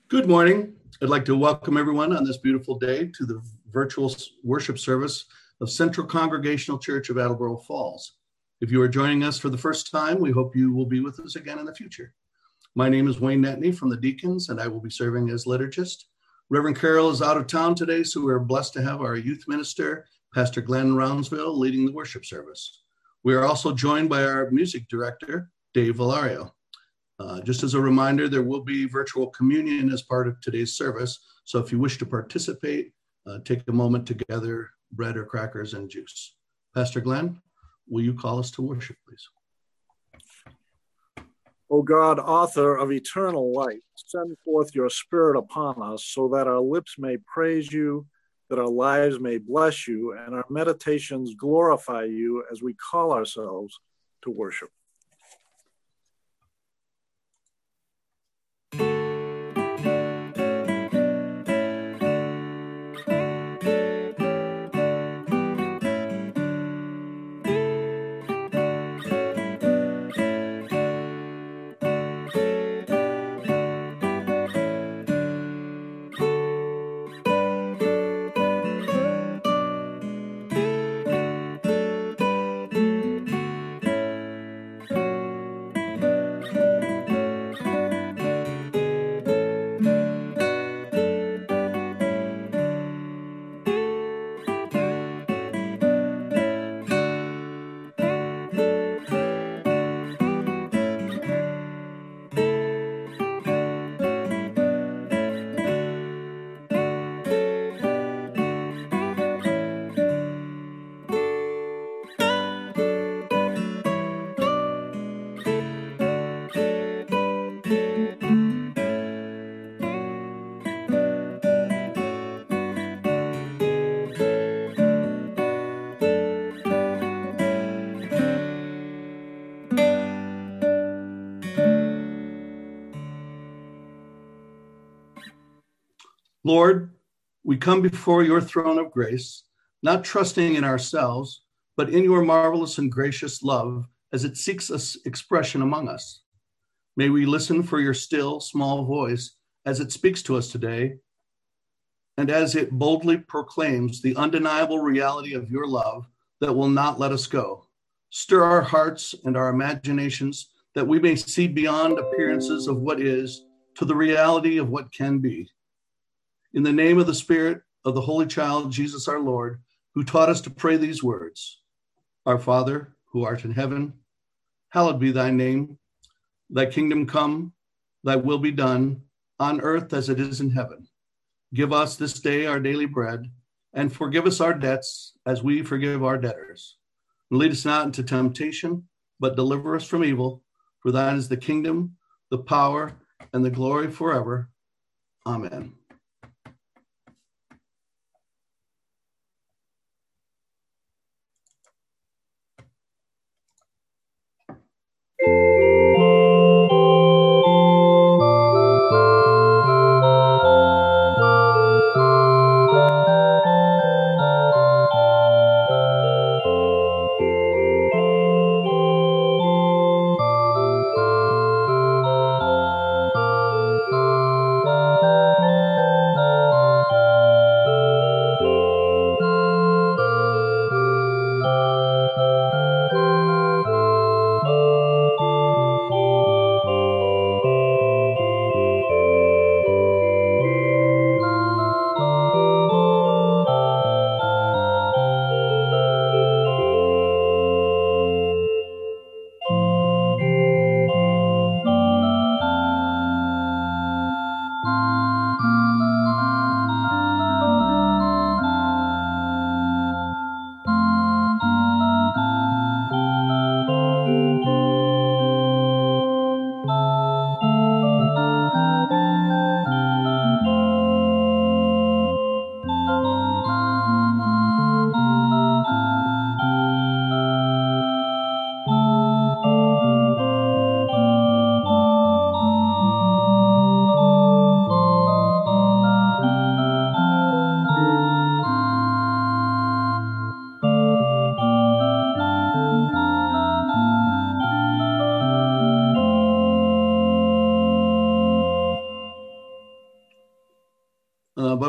Good morning. I'd like to welcome everyone on this beautiful day to the virtual worship service of Central Congregational Church of Attleboro Falls. If you are joining us for the first time, we hope you will be with us again in the future. My name is Wayne Netney from the Deacons, and I will be serving as liturgist. Reverend Carol is out of town today, so we're blessed to have our youth minister, Pastor Glenn Roundsville, leading the worship service. We are also joined by our music director, Dave Valario. Just as a reminder, there will be virtual communion as part of today's service. So if you wish to participate, take a moment to gather bread or crackers and juice. Pastor Glenn, will you call us to worship, please? O God, author of eternal light, send forth your Spirit upon us so that our lips may praise you, that our lives may bless you, and our meditations glorify you as we call ourselves to worship. Lord, we come before your throne of grace, not trusting in ourselves, but in your marvelous and gracious love as it seeks us expression among us. May we listen for your still, small voice as it speaks to us today, and as it boldly proclaims the undeniable reality of your love that will not let us go. Stir our hearts and our imaginations that we may see beyond appearances of what is to the reality of what can be. In the name of the Spirit of the Holy Child, Jesus our Lord, who taught us to pray these words, Our Father, who art in heaven, hallowed be thy name. Thy kingdom come, thy will be done, on earth as it is in heaven. Give us this day our daily bread, and forgive us our debts as we forgive our debtors. And lead us not into temptation, but deliver us from evil. For thine is the kingdom, the power, and the glory forever. Amen.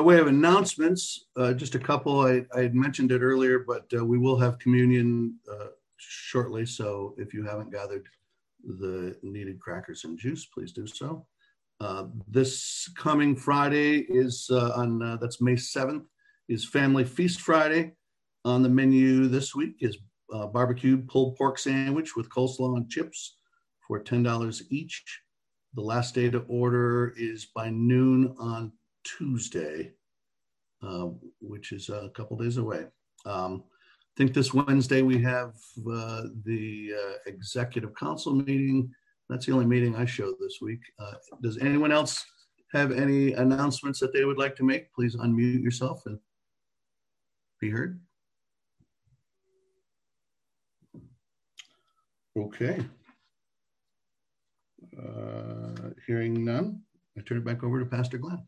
By way of announcements, just a couple. I had mentioned it earlier, but we will have communion shortly. So if you haven't gathered the needed crackers and juice, please do so. This coming Friday is that's May 7th, is Family Feast Friday. On the menu this week is barbecued pulled pork sandwich with coleslaw and chips for $10 each. The last day to order is by noon on Tuesday, which is a couple days away. I think this Wednesday we have the executive council meeting. That's the only meeting I show this week. Does anyone else have any announcements that they would like to make? Please unmute yourself and be heard. Okay. Hearing none, I turn it back over to Pastor Glenn.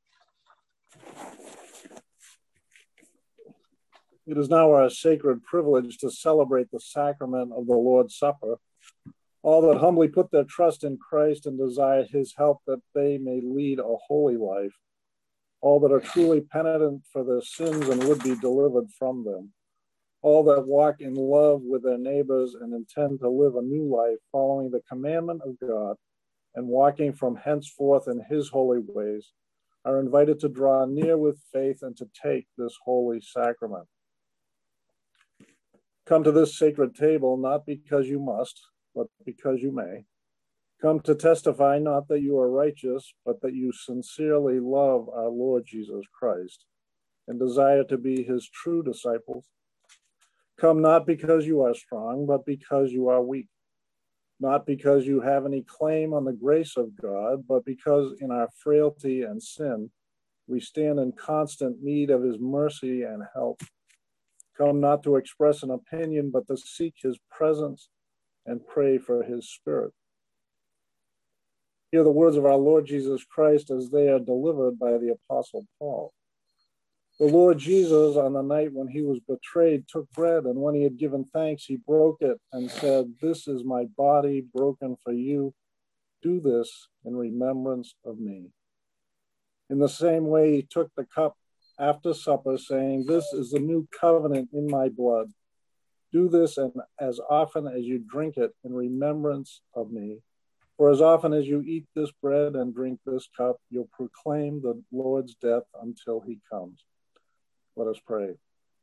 It is now our sacred privilege to celebrate the sacrament of the Lord's Supper. All that humbly put their trust in Christ and desire his help that they may lead a holy life. All that are truly penitent for their sins and would be delivered from them. All that walk in love with their neighbors and intend to live a new life following the commandment of God and walking from henceforth in his holy ways are invited to draw near with faith and to take this holy sacrament. Come to this sacred table not because you must, but because you may. Come to testify not that you are righteous, but that you sincerely love our Lord Jesus Christ and desire to be his true disciples. Come not because you are strong, but because you are weak. Not because you have any claim on the grace of God, but because in our frailty and sin, we stand in constant need of his mercy and help. Come not to express an opinion, but to seek his presence and pray for his Spirit. Hear the words of our Lord Jesus Christ as they are delivered by the Apostle Paul. The Lord Jesus, on the night when he was betrayed, took bread, and when he had given thanks, he broke it and said, "This is my body broken for you. Do this in remembrance of me." In the same way, he took the cup after supper, saying, "This is the new covenant in my blood. Do this and as often as you drink it in remembrance of me. For as often as you eat this bread and drink this cup, you'll proclaim the Lord's death until he comes." Let us pray.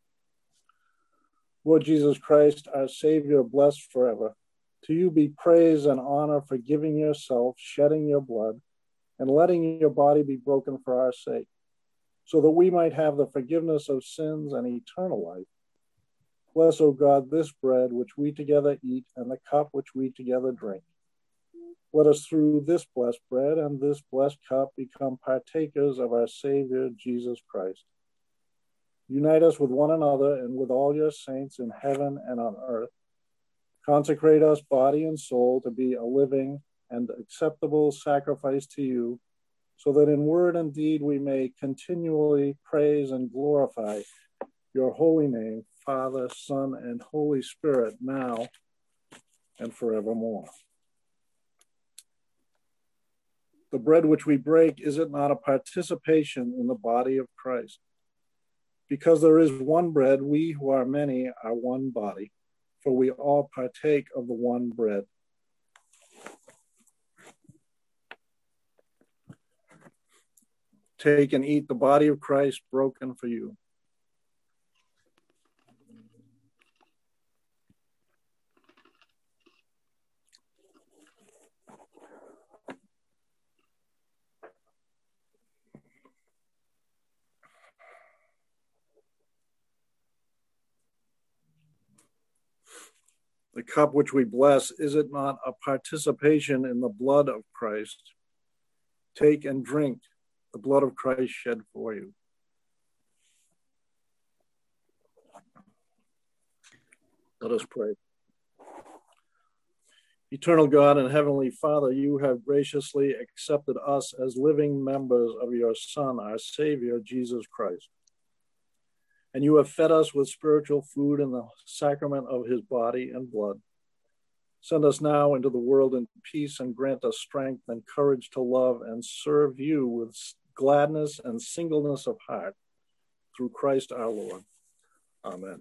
Lord Jesus Christ, our Savior, blessed forever, to you be praise and honor for giving yourself, shedding your blood, and letting your body be broken for our sake, so that we might have the forgiveness of sins and eternal life. Bless, O God, this bread which we together eat and the cup which we together drink. Let us through this blessed bread and this blessed cup become partakers of our Savior, Jesus Christ. Unite us with one another and with all your saints in heaven and on earth. Consecrate us body and soul to be a living and acceptable sacrifice to you, so that in word and deed we may continually praise and glorify your holy name, Father, Son, and Holy Spirit, now and forevermore. The bread which we break, is it not a participation in the body of Christ? Because there is one bread, we who are many are one body, for we all partake of the one bread. Take and eat the body of Christ broken for you. The cup which we bless, is it not a participation in the blood of Christ? Take and drink the blood of Christ shed for you. Let us pray. Eternal God and Heavenly Father, you have graciously accepted us as living members of your Son, our Savior, Jesus Christ. And you have fed us with spiritual food in the sacrament of his body and blood. Send us now into the world in peace and grant us strength and courage to love and serve you with gladness, and singleness of heart through Christ our Lord. Amen.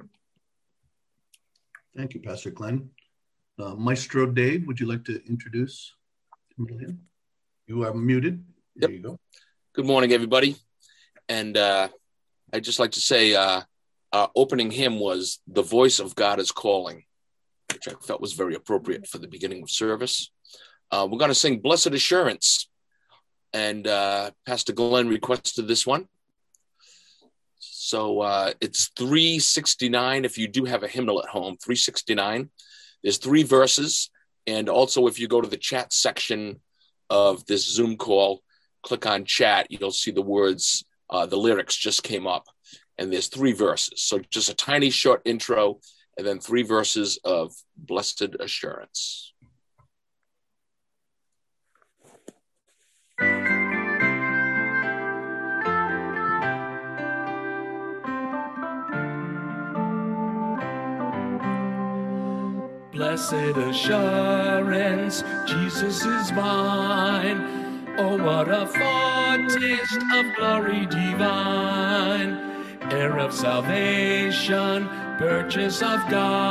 Thank you, Pastor Glenn. Maestro Dave, would you like to introduce Kimberly? You are muted. There you go. Good morning, everybody. And I'd just like to say our opening hymn was "The Voice of God is Calling," which I felt was very appropriate for the beginning of service. We're going to sing "Blessed Assurance," and Pastor Glenn requested this one. So it's 369 if you do have a hymnal at home, 369. There's 3 verses. And also if you go to the chat section of this Zoom call, click on chat, you'll see the words, the lyrics just came up. And there's 3 verses. So just a tiny short intro and then 3 verses of Blessed Assurance. Blessed assurance, Jesus is mine. Oh, what a foretaste of glory divine. Heir of salvation, purchase of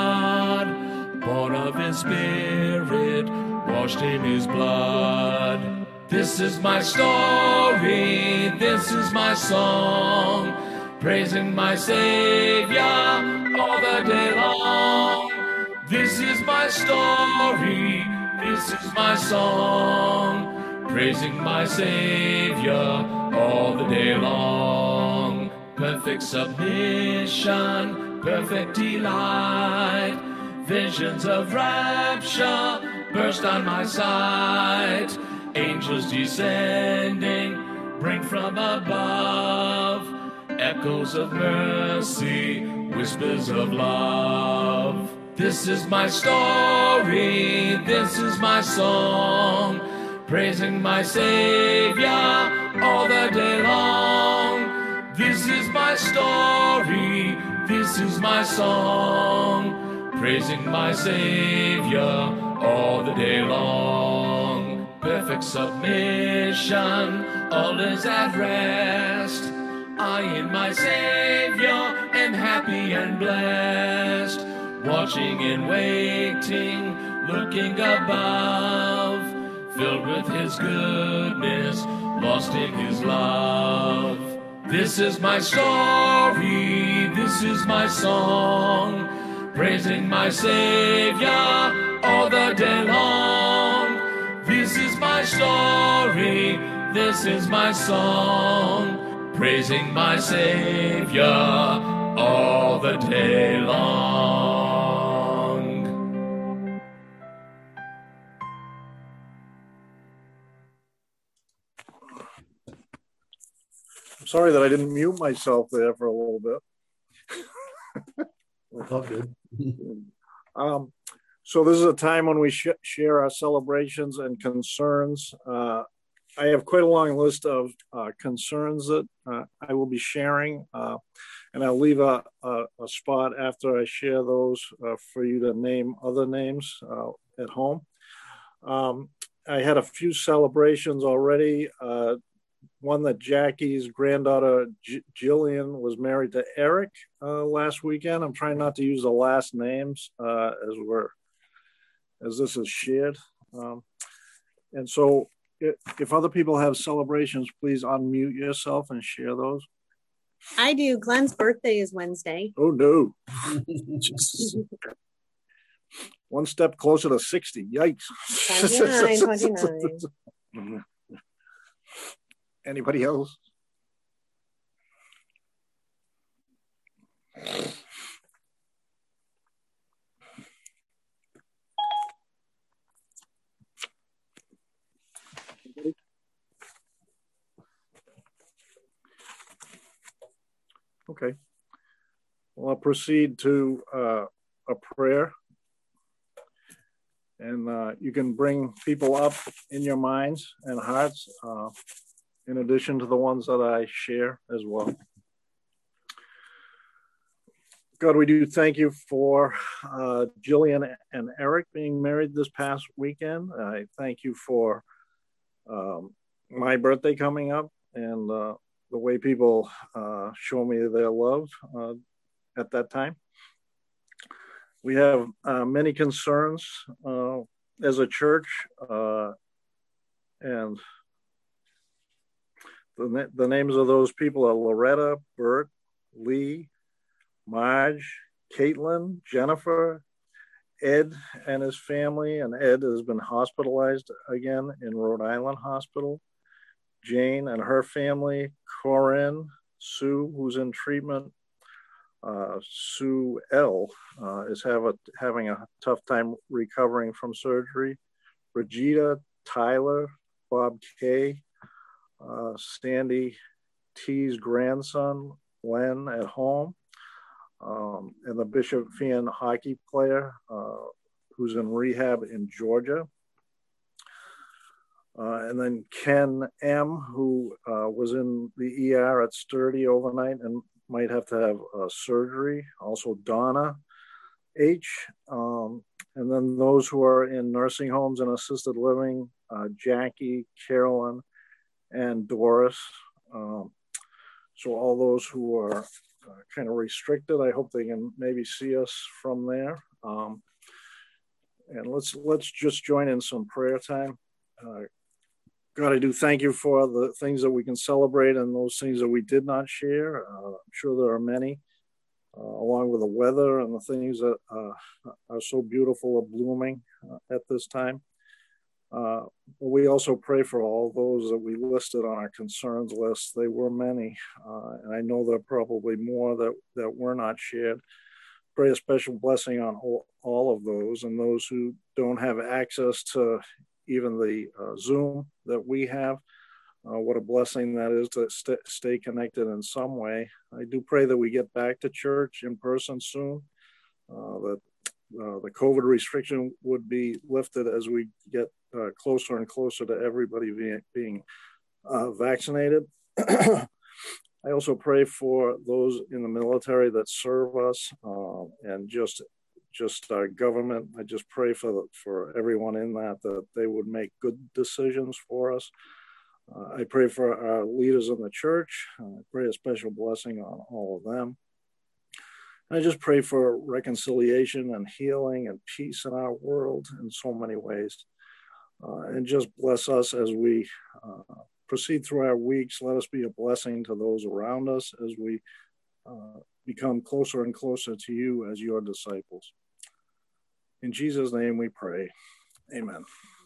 God, born of his Spirit, washed in his blood. This is my story, this is my song, praising my Savior all the day long. This is my story, this is my song, praising my Savior all the day long. Perfect submission, perfect delight, visions of rapture burst on my sight. Angels descending, bring from above, echoes of mercy, whispers of love. This is my story, this is my song, praising my Savior all the day long. This is my story, this is my song, praising my Savior all the day long. Perfect submission, all is at rest. I in my Savior am happy and blessed. Watching and waiting, looking above, filled with his goodness, lost in his love. This is my story, this is my song, praising my Savior all the day long. This is my story, this is my song, praising my Savior all the day long. I'm sorry that I didn't mute myself there for a little bit. It's all good. So this is a time when we share our celebrations and concerns. I have quite a long list of concerns that I will be sharing, and I'll leave a spot after I share those for you to name other names at home. I had a few celebrations already. One that Jackie's granddaughter Jillian was married to Eric last weekend. I'm trying not to use the last names as this is shared. And so if other people have celebrations, please unmute yourself and share those. I do. Glenn's birthday is Wednesday. Oh, no. One step closer to 60. Yikes. 29. Anybody else? Okay. Well, I'll proceed to a prayer. And you can bring people up in your minds and hearts, in addition to the ones that I share as well. God, we do thank you for Jillian and Eric being married this past weekend. I thank you for my birthday coming up and the way people show me their love at that time. We have many concerns as a church, and the names of those people are Loretta, Bert, Lee, Marge, Caitlin, Jennifer, Ed and his family, and Ed has been hospitalized again in Rhode Island Hospital. Jane and her family, Corinne, Sue, who's in treatment. Sue L is having a tough time recovering from surgery. Regina, Tyler, Bob K, Sandy T's grandson, Len, at home, and the Bishop Fian hockey player who's in rehab in Georgia. And then Ken M, who was in the ER at Sturdy overnight and might have to have surgery. Also Donna H. And then those who are in nursing homes and assisted living, Jackie, Carolyn, and Doris. So all those who are kind of restricted, I hope they can maybe see us from there. And let's just join in some prayer time. God, I do thank you for the things that we can celebrate and those things that we did not share. I'm sure there are many, along with the weather and the things that are so beautiful of blooming at this time. But we also pray for all those that we listed on our concerns list. They were many, and I know there are probably more that were not shared. Pray a special blessing on all of those, and those who don't have access to even the Zoom that we have. What a blessing that is to stay connected in some way. I do pray that we get back to church in person soon, that the COVID restriction would be lifted as we get closer and closer to everybody being vaccinated. I also pray for those in the military that serve us and just our government. I just pray for everyone in that they would make good decisions for us. I pray for our leaders in the church. I pray a special blessing on all of them. And I just pray for reconciliation and healing and peace in our world in so many ways. And just bless us as we proceed through our weeks. Let us be a blessing to those around us as we become closer and closer to you as your disciples. In Jesus' name we pray. Amen.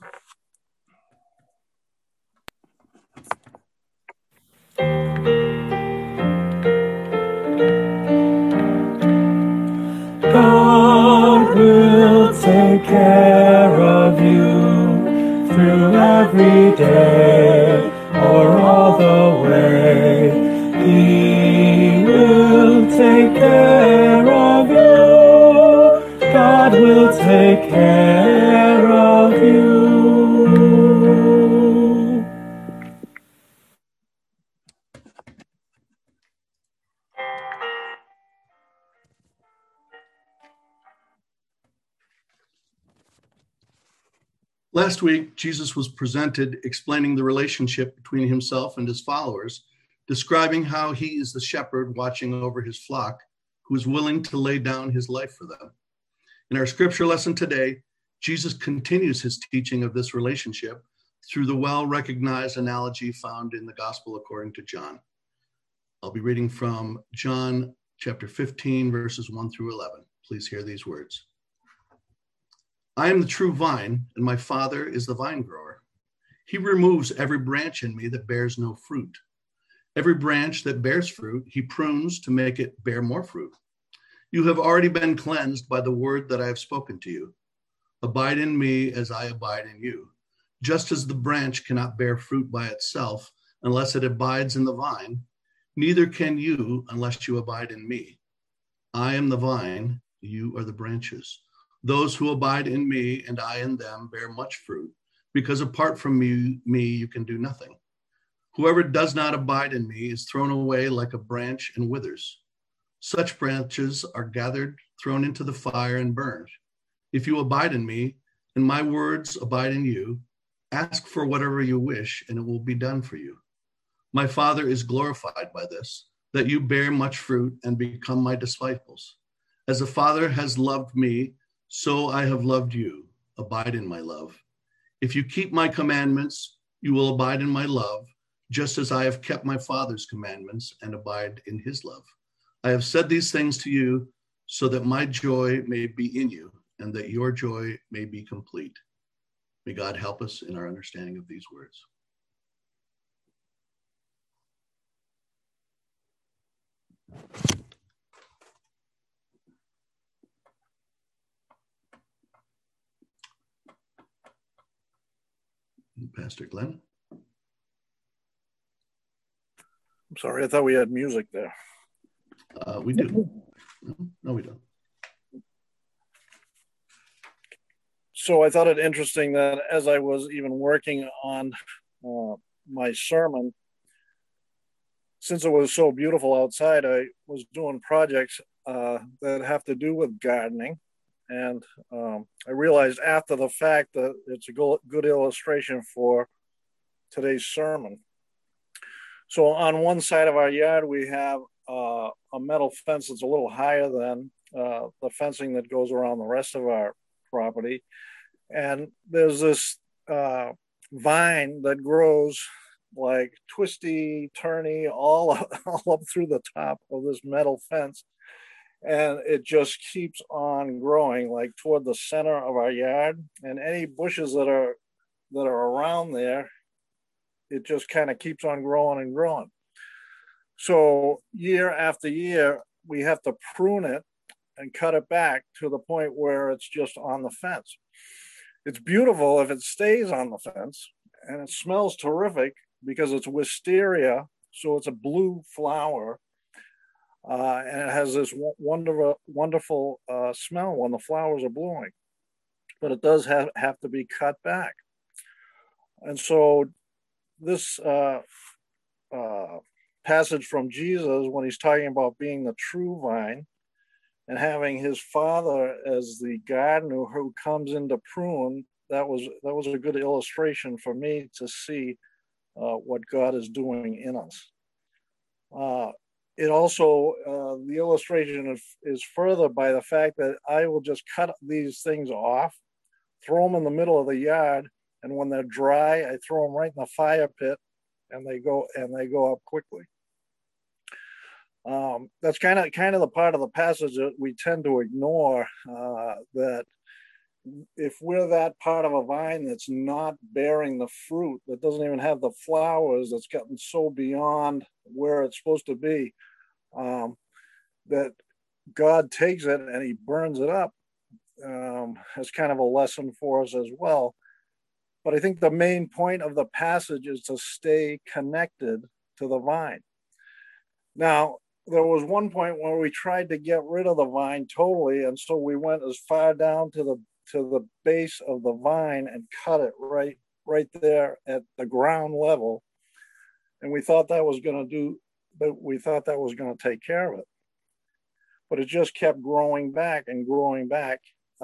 God will take care of you through every day or all the way. He will take care of you. God will take care of you. Last week, Jesus was presented explaining the relationship between himself and his followers, describing how he is the shepherd watching over his flock, who is willing to lay down his life for them. In our scripture lesson today, Jesus continues his teaching of this relationship through the well-recognized analogy found in the Gospel according to John. I'll be reading from John chapter 15, verses 1 through 11. Please hear these words. I am the true vine, and my Father is the vine grower. He removes every branch in me that bears no fruit. Every branch that bears fruit, he prunes to make it bear more fruit. You have already been cleansed by the word that I have spoken to you. Abide in me as I abide in you. Just as the branch cannot bear fruit by itself unless it abides in the vine, neither can you unless you abide in me. I am the vine, you are the branches. Those who abide in me and I in them bear much fruit, because apart from me you can do nothing. Whoever does not abide in me is thrown away like a branch and withers. Such branches are gathered, thrown into the fire, and burned. If you abide in me, and my words abide in you, ask for whatever you wish, and it will be done for you. My Father is glorified by this, that you bear much fruit and become my disciples. As the Father has loved me, so I have loved you. Abide in my love. If you keep my commandments, you will abide in my love, just as I have kept my Father's commandments and abide in his love. I have said these things to you so that my joy may be in you and that your joy may be complete. May God help us in our understanding of these words. Pastor Glenn. I'm sorry, I thought we had music there. We do. No, we don't. So I thought it interesting that as I was even working on my sermon, since it was so beautiful outside, I was doing projects that have to do with gardening. And I realized after the fact that it's a good illustration for today's sermon. So on one side of our yard, we have a metal fence that's a little higher than the fencing that goes around the rest of our property. And there's this vine that grows like twisty, turny, all up through the top of this metal fence. And it just keeps on growing like toward the center of our yard. And any bushes that are around there, it just kind of keeps on growing and growing. So year after year, we have to prune it and cut it back to the point where it's just on the fence. It's beautiful if it stays on the fence, and it smells terrific because it's wisteria, so it's a blue flower, and it has this wonderful smell when the flowers are blowing. But it does have to be cut back. And so this passage from Jesus, when he's talking about being the true vine and having his Father as the gardener who comes in to prune, that was a good illustration for me to see what God is doing in us. It also, the illustration is further by the fact that I will just cut these things off, throw them in the middle of the yard, and when they're dry, I throw them right in the fire pit, and they go up quickly. That's kind of the part of the passage that we tend to ignore, that if we're that part of a vine that's not bearing the fruit, that doesn't even have the flowers, that's gotten so beyond where it's supposed to be, that God takes it and he burns it up, as kind of a lesson for us as well. But I think the main point of the passage is to stay connected to the vine. Now, there was one point where we tried to get rid of the vine totally, and so we went as far down to the base of the vine and cut it right there at the ground level. And we thought that was going to take care of it. But it just kept growing back and growing back,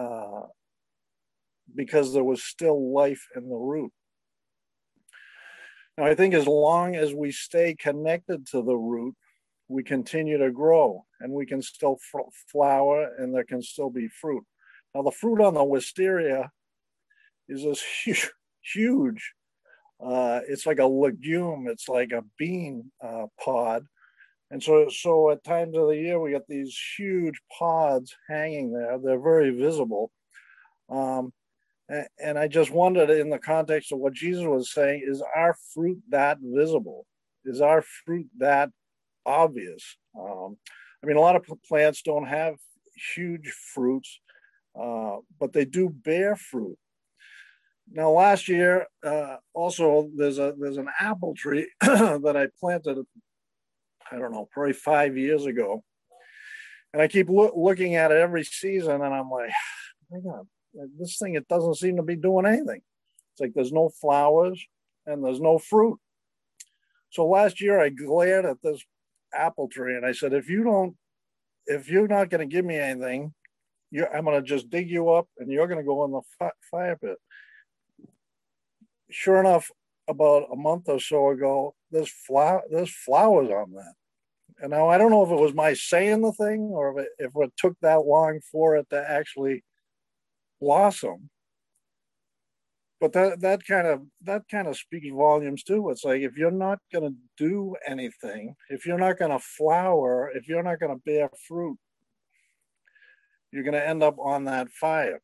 because there was still life in the root. Now, I think as long as we stay connected to the root, we continue to grow and we can still flower and there can still be fruit. Now, the fruit on the wisteria is this huge, it's like a legume, it's like a bean pod. And so at times of the year, we get these huge pods hanging there. They're very visible. And I just wondered, in the context of what Jesus was saying, is our fruit that visible? Is our fruit that obvious? I mean, a lot of plants don't have huge fruits, but they do bear fruit. Now, last year, also, there's an apple tree that I planted, I don't know, probably 5 years ago. And I keep looking at it every season, and I'm like, my God, this thing, it doesn't seem to be doing anything. It's like there's no flowers and there's no fruit. So last year I glared at this apple tree and I said, if you're not going to give me anything, I'm going to just dig you up and you're going to go in the fire pit. Sure enough, about a month or so ago, there's flowers on that. And now I don't know if it was my saying the thing or if it took that long for it to actually blossom. But that kind of speaks volumes too. It's like, if you're not going to do anything, if you're not going to flower, if you're not going to bear fruit, you're going to end up on that fire.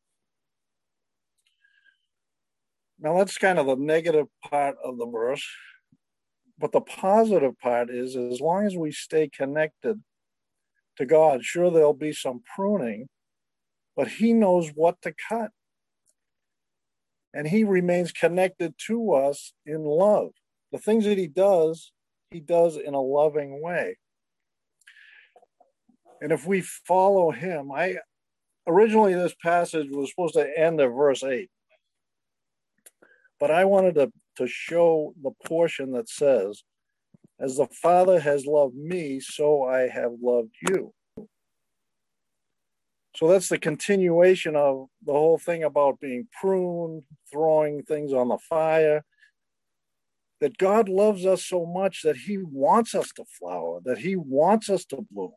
Now that's kind of the negative part of the verse. But the positive part is, as long as we stay connected to God, sure, there'll be some pruning, but he knows what to cut. And he remains connected to us in love. The things that he does in a loving way. And if we follow him, originally this passage was supposed to end at verse 8. But I wanted to show the portion that says, as the Father has loved me, so I have loved you. So that's the continuation of the whole thing about being pruned, throwing things on the fire, that God loves us so much that he wants us to flower, that he wants us to bloom.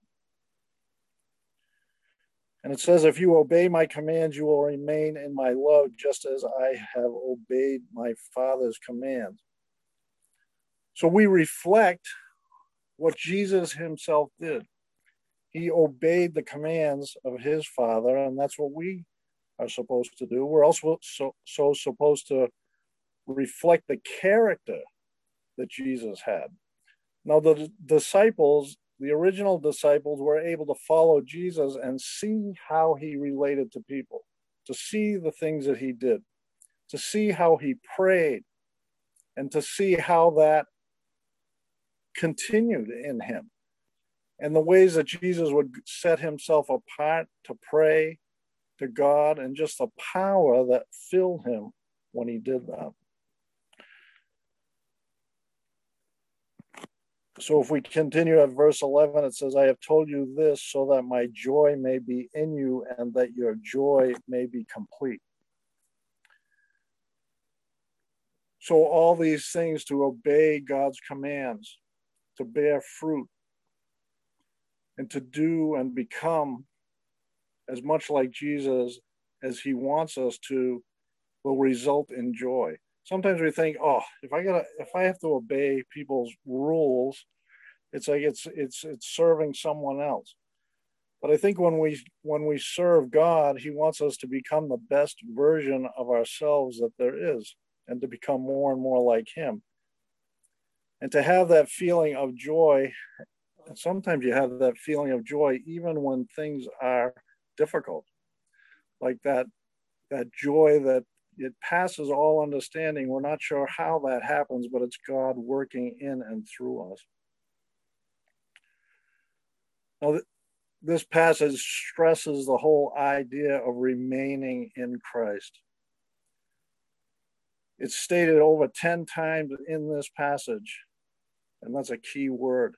And it says, if you obey my commands, you will remain in my love, just as I have obeyed my Father's commands. So we reflect what Jesus himself did. He obeyed the commands of his Father, and that's what we are supposed to do. We're also so supposed to reflect the character that Jesus had. Now, the disciples, the original disciples, were able to follow Jesus and see how he related to people, to see the things that he did, to see how he prayed, and to see how that continued in him, and the ways that Jesus would set himself apart to pray to God, and just the power that filled him when he did that. So if we continue at verse 11, it says, I have told you this so that my joy may be in you and that your joy may be complete. So all these things, to obey God's commands, to bear fruit, and to do and become as much like Jesus as he wants us to, will result in joy. Sometimes we think, oh, if I have to obey people's rules, it's like it's serving someone else. But I think when we serve God, he wants us to become the best version of ourselves that there is, and to become more and more like him. And to have that feeling of joy, and sometimes you have that feeling of joy even when things are difficult, like that joy that it passes all understanding. We're not sure how that happens, but it's God working in and through us. Now, this passage stresses the whole idea of remaining in Christ. It's stated over 10 times in this passage, and that's a key word.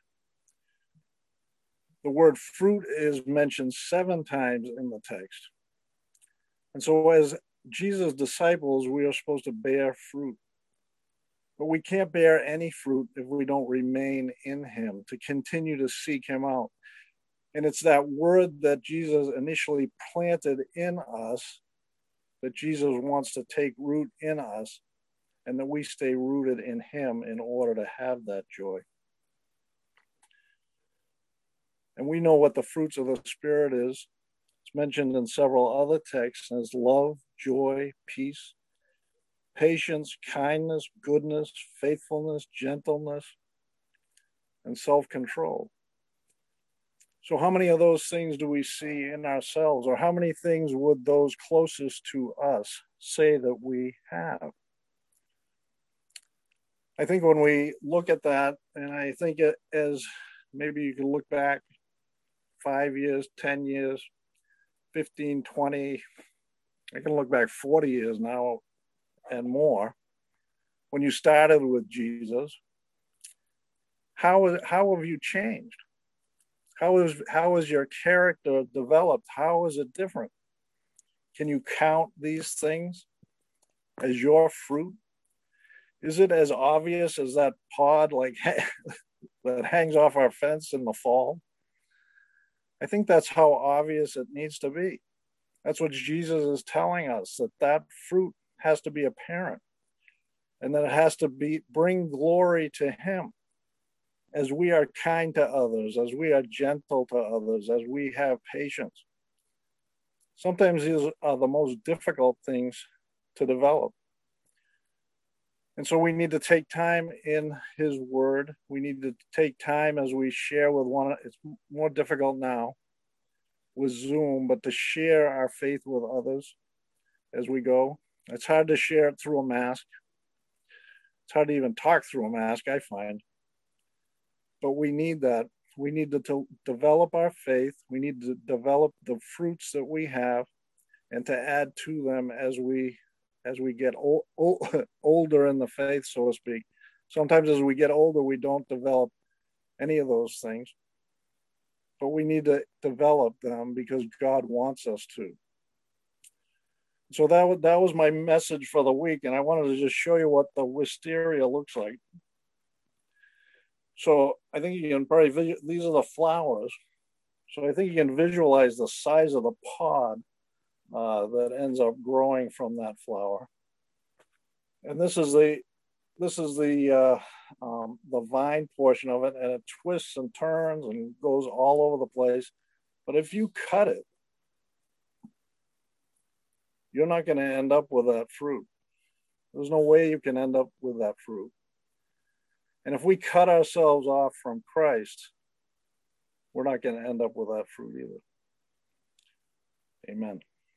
The word fruit is mentioned 7 times in the text. And so as Jesus' disciples, we are supposed to bear fruit. But we can't bear any fruit if we don't remain in him, to continue to seek him out. And it's that word that Jesus initially planted in us, that Jesus wants to take root in us, and that we stay rooted in him in order to have that joy. And we know what the fruits of the Spirit is. It's mentioned in several other texts as love, joy, peace, patience, kindness, goodness, faithfulness, gentleness, and self-control. So how many of those things do we see in ourselves, or how many things would those closest to us say that we have? I think when we look at that, and I think it as maybe you can look back 5 years, 10 years, 15, 20, I can look back 40 years now and more. When you started with Jesus, how have you changed? How is your character developed? How is it different? Can you count these things as your fruit? Is it as obvious as that pod like that hangs off our fence in the fall? I think that's how obvious it needs to be. That's what Jesus is telling us, that fruit has to be apparent, and that it has to bring glory to him as we are kind to others, as we are gentle to others, as we have patience. Sometimes these are the most difficult things to develop. And so we need to take time in his word. We need to take time as we share with one. It's more difficult now with Zoom, but to share our faith with others as we go. It's hard to share it through a mask. It's hard to even talk through a mask, I find. But we need that. We need to develop our faith. We need to develop the fruits that we have and to add to them as we get older in the faith, so to speak. Sometimes as we get older, we don't develop any of those things. But we need to develop them because God wants us to. So that was my message for the week, and I wanted to just show you what the wisteria looks like. So I think you can probably these are the flowers. So I think you can visualize the size of the pod that ends up growing from that flower. And this is the vine portion of it, and it twists and turns and goes all over the place. But if you cut it, you're not going to end up with that fruit. There's no way you can end up with that fruit. And if we cut ourselves off from Christ, we're not going to end up with that fruit either. Amen.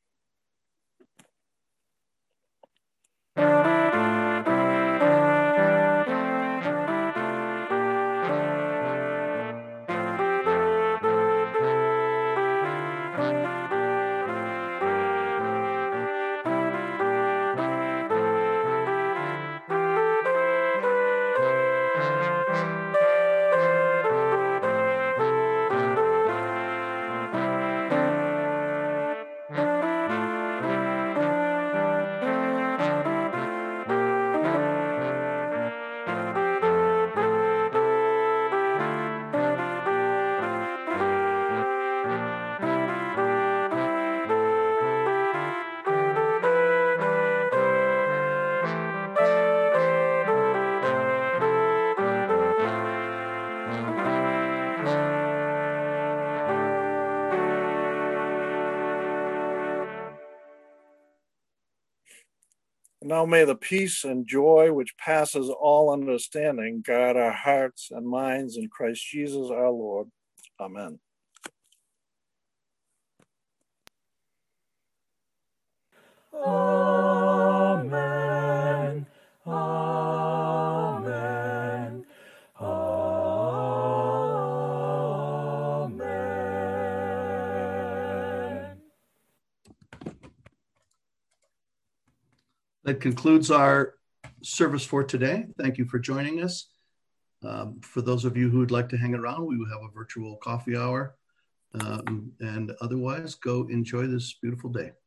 Now may the peace and joy which passes all understanding guard our hearts and minds in Christ Jesus our Lord. Amen. Amen. Amen. Amen. That concludes our service for today. Thank you for joining us. For those of you who would like to hang around, we will have a virtual coffee hour. And otherwise, go enjoy this beautiful day.